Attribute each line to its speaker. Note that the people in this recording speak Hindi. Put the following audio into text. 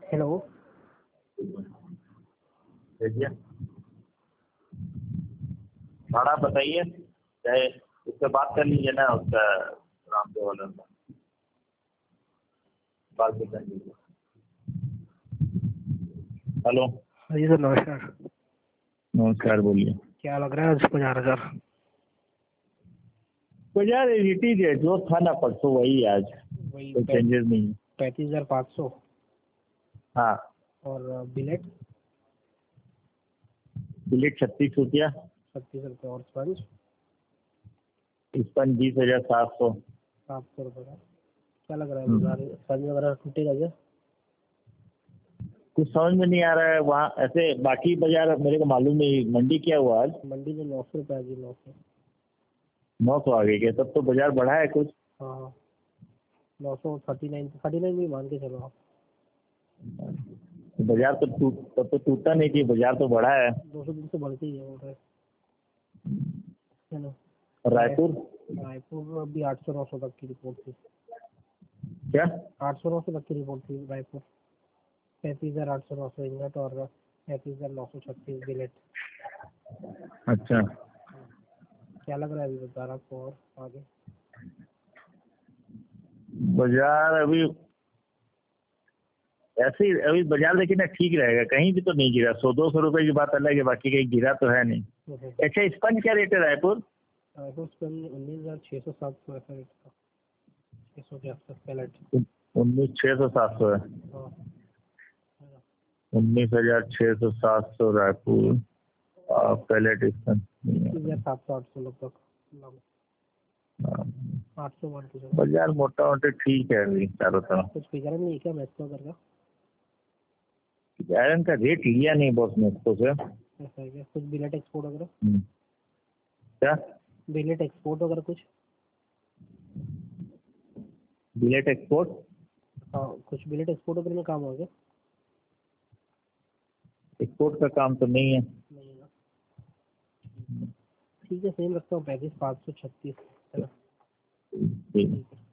Speaker 1: हेलो।
Speaker 2: देखिए भाड़ा बताइए, चाहे उससे बात कर लीजिए ना, उसका रामदेव वाले का बात भी कर लीजिए। हेलो।
Speaker 1: हाँ जी सर, नमस्कार।
Speaker 2: नमस्कार, बोलिए।
Speaker 1: क्या लग रहा है आज 50,000?
Speaker 2: तो यार इट इज है, जो था ना परसों वही आज,
Speaker 1: वही
Speaker 2: कोई चेंजेस नहीं है।
Speaker 1: 35,500।
Speaker 2: हाँ,
Speaker 1: और बिलेट
Speaker 2: बिलेट 36 रुपया,
Speaker 1: 36 रुपये। और स्पंज
Speaker 2: स्पंज 20,700।
Speaker 1: 700 रुपये का। क्या लग रहा है बाजार, स्पंज वगैरह टूटेगा क्या?
Speaker 2: कुछ समझ में नहीं आ रहा है वहाँ, ऐसे बाकी बाजार मेरे को मालूम नहीं। मंडी क्या हुआ आज?
Speaker 1: मंडी में 900 रुपये आ गई। 900।
Speaker 2: 900 आ गई क्या? तब तो बाजार बढ़ा है कुछ।
Speaker 1: हाँ, 939 भी मान के चलो आप।
Speaker 2: बाजार तो तब तो टूटा नहीं थी, बाजार तो बढ़ा है।
Speaker 1: 200 दिन से बढ़ती ही है ऑर्डर, है ना।
Speaker 2: और रायपुर
Speaker 1: रायपुर अभी 800-900 तक की रिपोर्ट थी।
Speaker 2: क्या?
Speaker 1: 800-900 तक की रिपोर्ट थी रायपुर। 35,800-900 इंगट और 35,936 बिलेट।
Speaker 2: अच्छा,
Speaker 1: क्या लग रहा है अभी बाजार आपको और आगे?
Speaker 2: बाजार अभी ऐसे ही, अभी बाजार देखिए ना ठीक रहेगा, कहीं भी तो नहीं गिरा। 100-200 रुपए की बात अलग है, बाकी कहीं गिरा तो है नहीं। अच्छा, स्पंज क्या रेट है रायपुर?
Speaker 1: रायपुर स्पंज 19,600-700 ऐसा रेट था। 600 के आसपास पैलेट।
Speaker 2: 19,600-700 है।
Speaker 1: हाँ,
Speaker 2: 19,600-700 रायपुर। पैलेट स्पंज
Speaker 1: 21,700-800 लगभग। 800 मान के चलो।
Speaker 2: बाजार मोटा मोटी ठीक है अभी चारों तरफ।
Speaker 1: कुछ फिगर नहीं है क्या मैक्सो करके?
Speaker 2: आयरन का रेट लिया नहीं बॉस ने उसको से।
Speaker 1: ऐसा है क्या? कुछ बिलेट एक्सपोर्ट वगैरह?
Speaker 2: क्या
Speaker 1: बिलेट एक्सपोर्ट वगैरह कुछ?
Speaker 2: Billet export?
Speaker 1: हाँ, कुछ बिलेट एक्सपोर्ट वगैरह में काम हो गया?
Speaker 2: एक्सपोर्ट का काम तो नहीं है।
Speaker 1: नहीं है ना। ठीक है, सेम रखता हूँ 35,536, है ना।
Speaker 2: ठीक है।